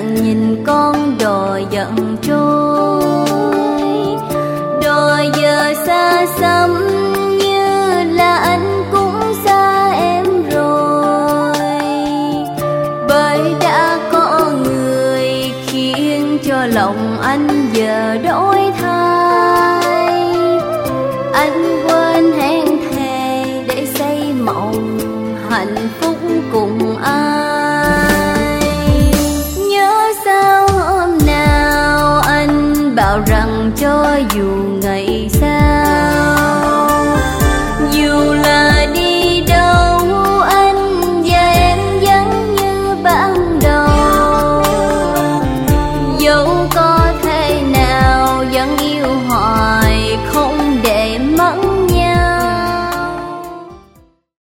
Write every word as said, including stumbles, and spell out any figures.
đành nhìn con đò dần trôi. Đò giờ xa xăm như là anh cũng xa em rồi, bởi đã có người khiến cho lòng anh giờ đổi thay. Anh quên hẹn thề để xây mộng hạnh phúc cùng ai. Nhớ sao hôm nào anh bảo rằng cho dù